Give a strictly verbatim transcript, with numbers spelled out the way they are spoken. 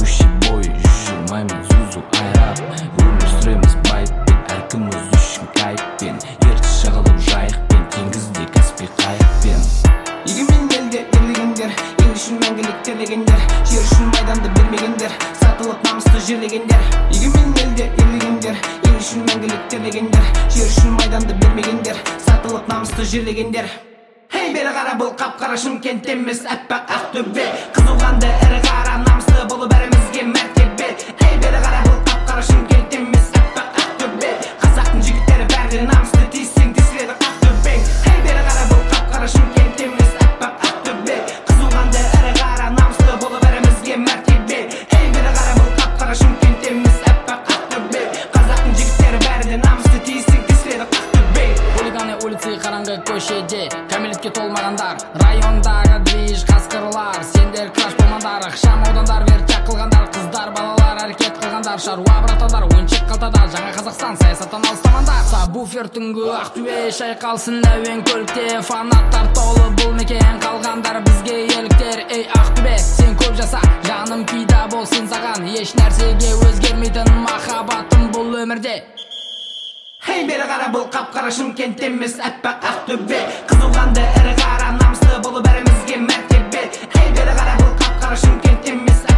көше бойы жүрмаймыз зузу айрап. Өмір сүреміз байыппен, әркіміз үшін кайфпен. Ертіс жағалау жайықпен, теңізде Каспий қайықпен. Егемен елде ерлегендер, ел үшін мәңгілік терлегендер, жер үшін майданды бермегендер, сатылып намысты жерлегендер. Егемен елде ерлегендер, ел үшін мәңгілік терлегендер, жер үшін майданды бермегендер, сатылып намысты жерлегендер. Hey, бері қара, бұл қап-қара Шымкент емес әппақ Ақтөбе. Қызылғанды ірі қара, намысты болып бәрімізге мәртебе. Hey, бері қара, бұл қап-қара Шымкент емес әппақ Ақтөбе. Қазақтың жігіттері бәрі намысты, тиіссең тесіледі Ақтөбең. Hey, бері қара, бұл қап-қара Шымкент емес әппақ Ақтөбе. Қызылғанды ірі қара, намысты болып бәрімізге мәртебе. Hey, бері қара, бұл қап-қара Шымкент емес әппақ Ақтөбе. Қазақтың жігіттері бәрі намысты, тиіссең тесіледі Ақтөбең. Хулиганы улицы қараңғы көшеде, кәмелетке толмағандар, райондағы движ қасқырлар, сендер краш болмандар, ықшам аудандар, вертяк қылғандар, қыздар балалар әрекет қылғандар, шаруа братадар, ойыншық қалтада, жаңа Қазақстан саясаттан алыстамандар. Сабуфер түнгі Ақтөбе шайқалсын әуен көлікте, фанаттар толы бұл мекен, қалғандар бізге еліктер. Ей Ақтөбе, сен көп жаса, жаным пида болсын саған, еш нәрсеге өзгермейтін махаббатым бұл өмірде. Hey, бері қара, бұл қап-қара Шымкент емес әппақ Ақтөбе. Қызылғанды ірі қара, намысты болып бәрімізге мәртебе. Hey, бері қара, бұл қап-қара Шымкент емес